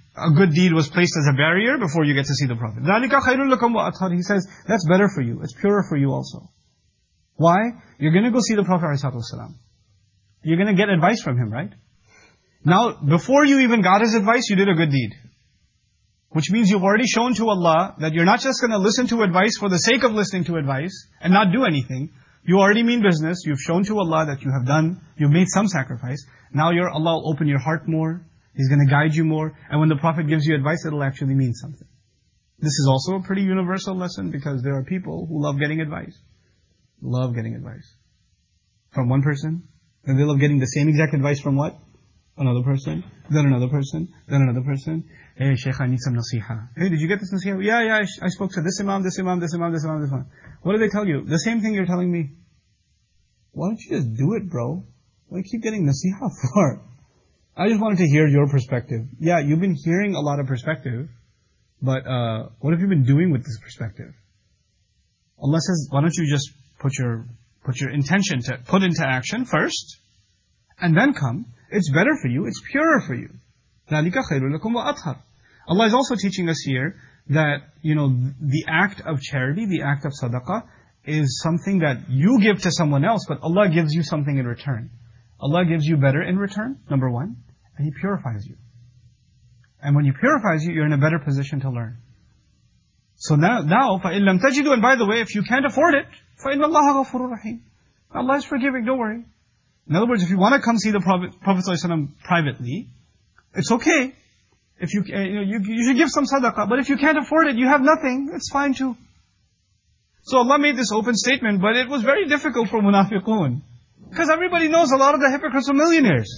A: a good deed was placed as a barrier before you get to see the Prophet. ذَلِكَ خَيْرٌ لَكُمْ وَأَطْهَرُ. He says, that's better for you. It's purer for you also. Why? You're going to go see the Prophet ﷺ. You're going to get advice from him, right? Now, before you even got his advice, you did a good deed. Which means you've already shown to Allah that you're not just going to listen to advice for the sake of listening to advice and not do anything. You already mean business. You've shown to Allah that you've made some sacrifice. Now Allah will open your heart more. He's going to guide you more. And when the Prophet gives you advice, it'll actually mean something. This is also a pretty universal lesson because there are people who love getting advice. Love getting advice. From one person. And they love getting the same exact advice from what? Another person. Then another person. Then another person. Hey, Shaykh, I need some nasiha. Hey, did you get this nasiha? Yeah, I spoke to this imam, this imam, this imam, this imam, this imam. What do they tell you? The same thing you're telling me. Why don't you just do it, bro? Why do you keep getting nasiha for? I just wanted to hear your perspective. Yeah, you've been hearing a lot of perspective, but what have you been doing with this perspective? Allah says, why don't you just put your intention to put into action first, and then come. It's better for you, it's purer for you. ذَلِكَ خَيْرٌ لَكُمْ وَأَطْهَرُ. Allah is also teaching us here that, the act of charity, the act of sadaqah, is something that you give to someone else, but Allah gives you something in return. Allah gives you better in return, number one, and He purifies you. And when He purifies you, you're in a better position to learn. So now فَإِن لَمْ تَجِدُوا, and by the way, if you can't afford it, فَإِنَّ اللَّهَ غَفُورٌ رَحِيمٌ. Allah is forgiving, don't worry. In other words, if you want to come see the Prophet ﷺ privately, it's okay. If you should give some sadaqah, but if you can't afford it, you have nothing, it's fine too. So Allah made this open statement, but it was very difficult for munafiqun. Because everybody knows a lot of the hypocrites are millionaires.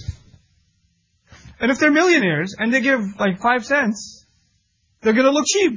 A: And if they're millionaires, and they give like 5 cents, they're going to look cheap.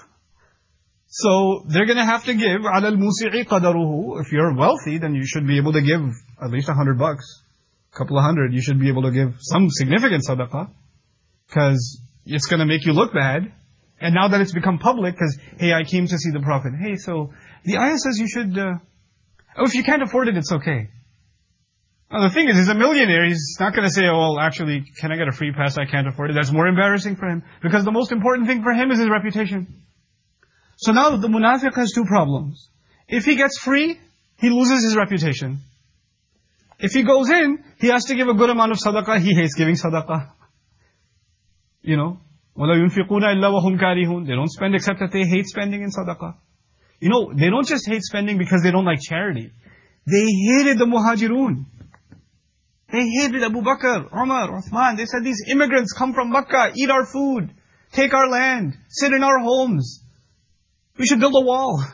A: So they're going to have to give عَلَى الْمُوسِعِ قَدَرُهُ. If you're wealthy, then you should be able to give at least $100, a couple of hundred. You should be able to give some significant sadaqah, because it's going to make you look bad. And now that it's become public, because, hey, I came to see the Prophet. Hey, so the ayah says you should, if you can't afford it, it's okay. Now the thing is, he's a millionaire. He's not going to say, oh, well, actually, can I get a free pass? I can't afford it. That's more embarrassing for him. Because the most important thing for him is his reputation. So now the munafiq has 2 problems. If he gets free, he loses his reputation. If he goes in, he has to give a good amount of sadaqah. He hates giving sadaqah. وَلَا يُنْفِقُونَ إِلَّا وَهُمْ كَارِهُونَ. They don't spend except that they hate spending in sadaqah. They don't just hate spending because they don't like charity. They hated the muhajirun. They hated Abu Bakr, Umar, Uthman. They said, these immigrants come from Makkah, eat our food, take our land, sit in our homes. We should build a wall.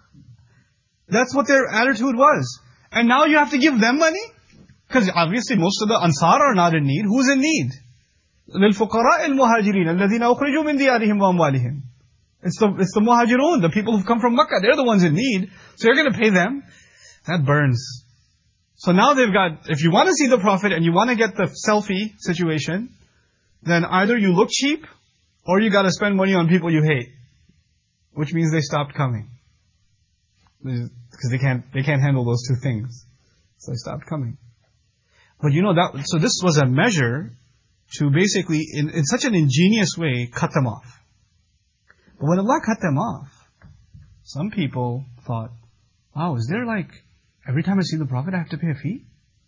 A: That's what their attitude was. And now you have to give them money? Because obviously most of the Ansar are not in need. Who's in need? لِلْفُقَرَاءِ الْمُهَاجِرِينَ الَّذِينَ أُخْرِجُوا مِنْ دِيَارِهِمْ وَأَمْوَالِهِمْ. It's the muhajirun, the people who've come from Makkah. They're the ones in need. So you're going to pay them. That burns. So now they've got, if you want to see the Prophet and you want to get the selfie situation, then either you look cheap, or you got to spend money on people you hate. Which means they stopped coming. Because they can't handle those 2 things. So they stopped coming. But so this was a measure to basically, in such an ingenious way, cut them off. But when Allah cut them off, some people thought, wow, is there every time I see the Prophet I have to pay a fee?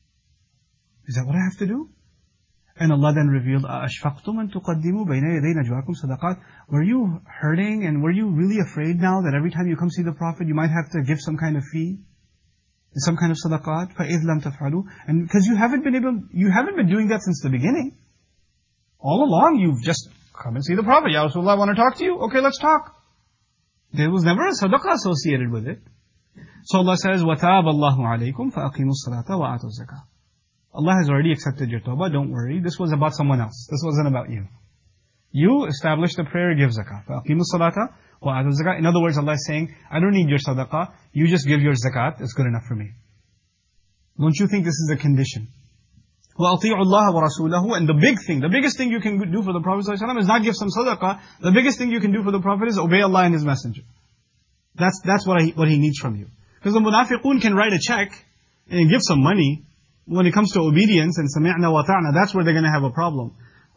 A: Is that what I have to do? And Allah then revealed, أَأَشْفَقْتُمْ أَن تُقَدِّمُوا بَيْنَ يَدَيْ نَجْوَاكُمْ صَدَقَاتٍ. Were you hurting and were you really afraid now that every time you come see the Prophet you might have to give some kind of fee? Some kind of sadaqat? فَإِذْ لَمْ تَفْعَلُوا. And because you haven't been doing that since the beginning. All along you've just come and see the Prophet. Ya Rasulullah, I want to talk to you? Okay, let's talk. There was never a sadaqah associated with it. So Allah says, وَتَابَ اللَّهُ عَلَيْكُمْ فَأَقِيمُوا الصَّلَاةَ وَآتُوا الزَّكَاةَ. Allah has already accepted your tawbah, don't worry. This was about someone else. This wasn't about you. You establish the prayer, give zakah. فَأَقِيمُوا الصَّلَاةَ وَآتُوا الزَّكَاةَ. In other words, Allah is saying, I don't need your sadaqah. You just give your zakat. It's good enough for me. Don't you think this is a condition? وَأَطِيعُوا اللَّهَ وَرَسُولَهُ. And the biggest thing you can do for the Prophet ﷺ is not give some sadaqah. The biggest thing you can do for the Prophet is obey Allah and His Messenger. That's what he needs from you. Because the munafiqun can write a check and give some money. When it comes to obedience and sami'na wa ta'na, that's where they're going to have a problem.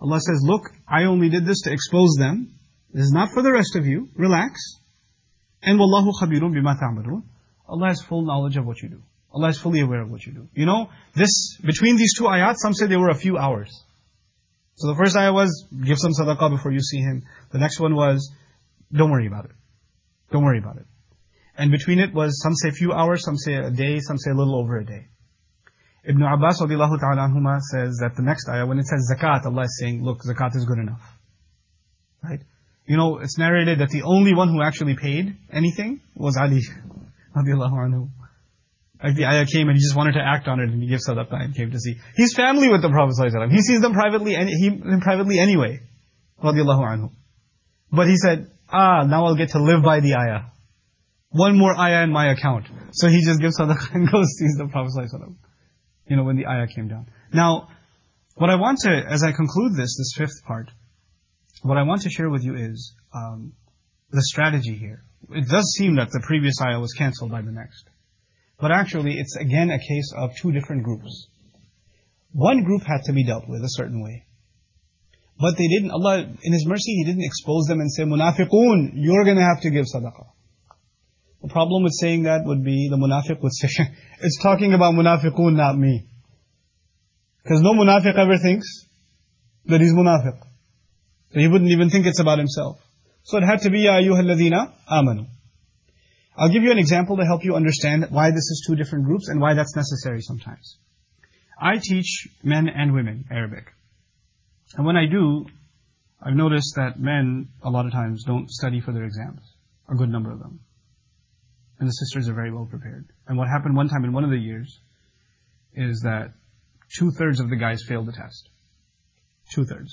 A: Allah says, look, I only did this to expose them. This is not for the rest of you. Relax. And وَاللَّهُ خَبِيرٌ بِمَا تَعْمَلُونَ. Allah has full knowledge of what you do. Allah is fully aware of what you do. You know, between these two ayat, some say they were a few hours. So the first ayah was, give some sadaqah before you see him. The next one was, don't worry about it. Don't worry about it. And between it was, some say few hours, some say a day, some say a little over a day. Ibn Abbas radiallahu ta'ala anhuma says that the next ayah, when it says zakat, Allah is saying, look, zakat is good enough. Right? You know, it's narrated that the only one who actually paid anything was Ali radiallahu anhu. Like the ayah came and he just wanted to act on it and he gave sadaqah and came to see. He's family with the Prophet ﷺ. He sees them privately anyway. Radiallahu anhu. But he said, now I'll get to live by the ayah. One more ayah in my account. So he just gives sadaqah and goes sees the Prophet ﷺ. You know, when the ayah came down. Now, what I want to, as I conclude this fifth part, what I want to share with you is the strategy here. It does seem that the previous ayah was cancelled by the next. But actually, it's again a case of two different groups. One group had to be dealt with a certain way. But they didn't, Allah, in His mercy, He didn't expose them and say, Munafiqun, you're going to have to give sadaqah. The problem with saying that would be, the munafiq would say, it's talking about munafiqun, not me. Because no munafiq ever thinks that he's munafiq. So he wouldn't even think it's about himself. So it had to be, Ya ayyuhal ladhina amanu. I'll give you an example to help you understand why this is two different groups and why that's necessary sometimes. I teach men and women Arabic. And when I do, I've noticed that men, a lot of times, don't study for their exams. A good number of them. And the sisters are very well prepared. And what happened one time in one of the years is that 2/3 of the guys failed the test. 2/3.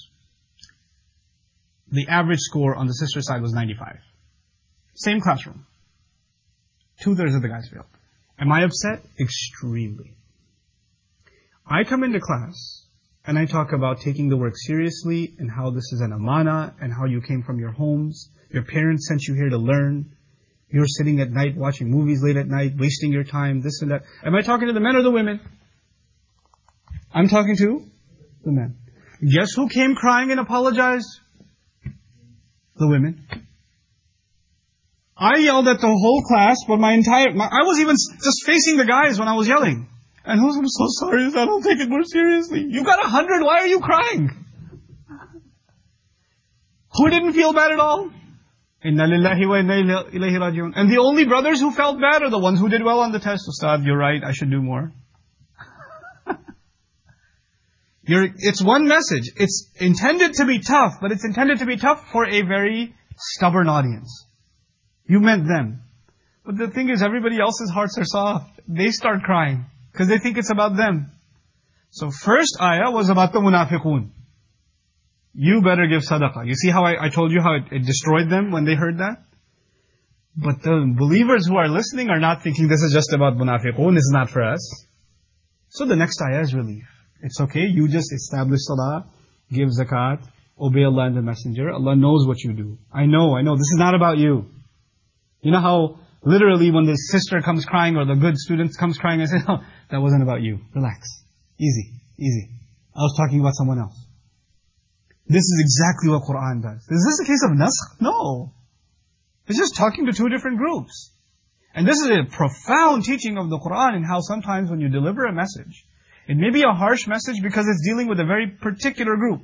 A: The average score on the sister side was 95. Same classroom. 2/3 of the guys failed. Am I upset? Extremely. I come into class and I talk about taking the work seriously and how this is an amana and how you came from your homes. Your parents sent you here to learn. You're sitting at night watching movies late at night, wasting your time, this and that. Am I talking to the men or the women? I'm talking to the men. Guess who came crying and apologized? The women. I yelled at the whole class, but I was even just facing the guys when I was yelling. And I'm so sorry if I don't take it more seriously. You got 100, why are you crying? Who didn't feel bad at all? Inna lillahi wa inna ilayhi raji'un. And the only brothers who felt bad are the ones who did well on the test. Ustad, you're right, I should do more. It's one message. It's intended to be tough, but it's intended to be tough for a very stubborn audience. You meant them. But the thing is, everybody else's hearts are soft. They start crying, because they think it's about them. So first ayah was about the munafiqun. You better give sadaqah. You see how I told you how it destroyed them when they heard that? But the believers who are listening are not thinking this is just about munafiqun, it's not for us. So the next ayah is relief. It's okay, you just establish salah, give zakat, obey Allah and the Messenger. Allah knows what you do. I know, this is not about you. You know how literally when the sister comes crying or the good student comes crying, I say, no, that wasn't about you. Relax. Easy. I was talking about someone else. This is exactly what Qur'an does. Is this a case of naskh? No. It's just talking to two different groups. And this is a profound teaching of the Qur'an in how sometimes when you deliver a message, it may be a harsh message because it's dealing with a very particular group.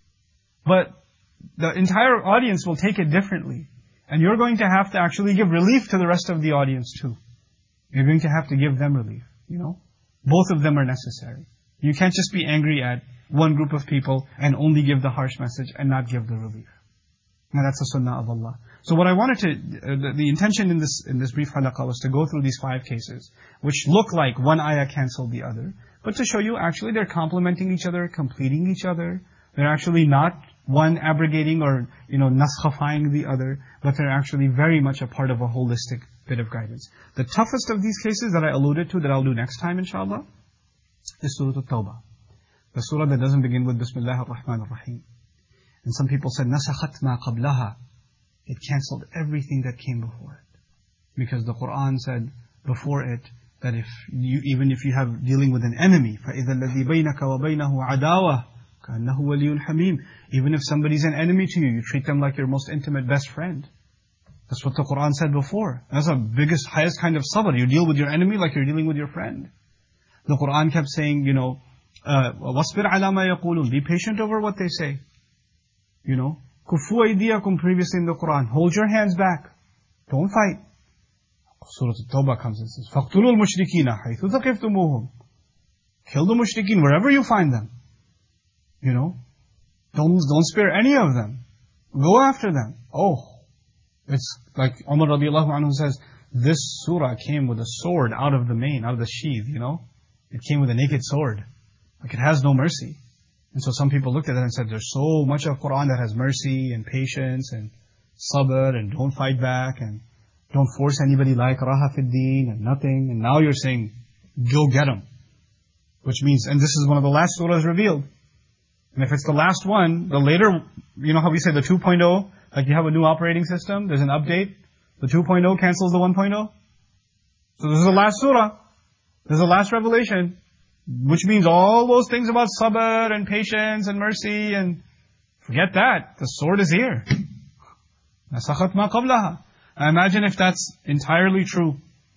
A: But the entire audience will take it differently. And you're going to have to actually give relief to the rest of the audience too. You're going to have to give them relief, Both of them are necessary. You can't just be angry at one group of people and only give the harsh message and not give the relief. Now that's the sunnah of Allah. So what I wanted to, the intention in this brief halaqah was to go through these 5 cases, which look like one ayah cancelled the other, but to show you actually they're complementing each other, completing each other. They're actually not one abrogating or, naskhafying the other, but they're actually very much a part of a holistic bit of guidance. The toughest of these cases that I alluded to, that I'll do next time inshallah, is Surah At-Tawbah. The surah that doesn't begin with Bismillah ar-Rahman ar-Rahim. And some people said, Nasakhat ma qablaha. It cancelled everything that came before it. Because the Qur'an said before it, that even if you have dealing with an enemy, فَإِذَا الَّذِي بَيْنَكَ وَبَيْنَهُ عَدَاوَةٌ كأنه ولي حميم. Even if somebody's an enemy to you, you treat them like your most intimate best friend. That's what the Quran said before. That's the biggest, highest kind of sabr. You deal with your enemy like you're dealing with your friend. The Quran kept saying, وَاصْبِرْ عَلَى مَا يَقُولُونَ. Be patient over what they say. كُفُّوا أَيْدِيَكُمْ previously in the Quran. Hold your hands back. Don't fight. Surah At-Tawbah comes and says, فَاقْتُلُوا الْمُشْرِكِينَ حَيْثُ ثَقِفْتُمُوهُم. Kill the mushrikeen wherever you find them. Don't spare any of them. Go after them. It's like Umar radiallahu anhu says, this surah came with a sword out of the mane, out of the sheath, It came with a naked sword. Like it has no mercy. And so some people looked at it and said, there's so much of Quran that has mercy and patience and sabr and don't fight back and don't force anybody like raha fid deen and nothing. And now you're saying, go get them. Which means, and this is one of the last surahs revealed. And if it's the last one, the later, how we say the 2.0, like you have a new operating system, there's an update. The 2.0 cancels the 1.0. So this is the last surah. This is the last revelation. Which means all those things about sabr and patience and mercy and forget that. The sword is here. نَسَخَتْ مَا قَبْلَهَا. I imagine if that's entirely true.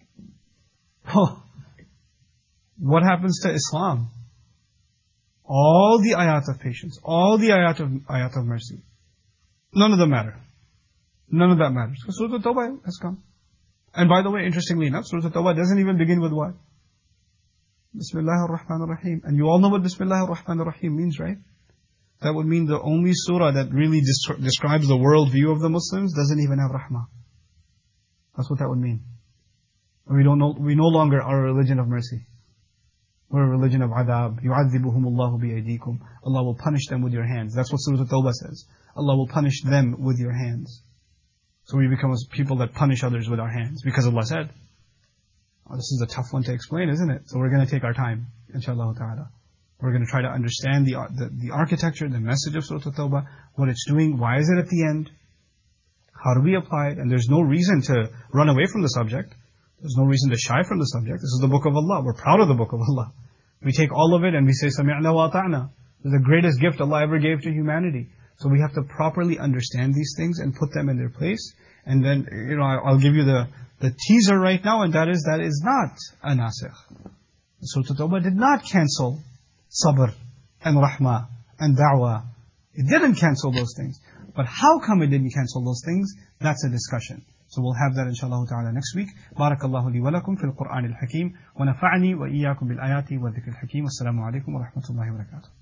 A: What happens to Islam? All the ayat of patience, all the ayat of mercy. None of them matter. None of that matters. Because Surah At-Tawbah has come. And by the way, interestingly enough, Surah At-Tawbah doesn't even begin with what? Bismillah ar-Rahman ar-Rahim. And you all know what Bismillah ar-Rahman ar-Rahim means, right? That would mean the only surah that really describes the world view of the Muslims doesn't even have rahmah. That's what that would mean. We no longer are a religion of mercy. We're a religion of adab. يُعَذِّبُهُمُ اللَّهُ بِأَيْدِيكُمْ. Allah will punish them with your hands. That's what Surah At-Tawbah says. Allah will punish them with your hands. So we become people that punish others with our hands. Because Allah said. This is a tough one to explain, isn't it? So we're going to take our time, inshallah ta'ala. We're going to try to understand the architecture, the message of Surah At-Tawbah, what it's doing, why is it at the end, how do we apply it, and there's no reason to run away from the subject. There's no reason to shy from the subject. This is the book of Allah. We're proud of the book of Allah. We take all of it and we say, Sami'na wa ata'na. It's the greatest gift Allah ever gave to humanity. So we have to properly understand these things and put them in their place. And then, I'll give you the teaser right now, and that is not a nasikh. Surah At-Tawbah did not cancel sabr and rahmah and da'wah. It didn't cancel those things. But how come it didn't cancel those things? That's a discussion. So we'll have that inshallah ta'ala next week. Barakallahu li wa lakum fil Qur'an al-Hakim wa nafa'ani wa iyyakum bil ayati wa dhikr al-Hakim. Assalamu alaikum wa rahmatullahi wa barakatuh.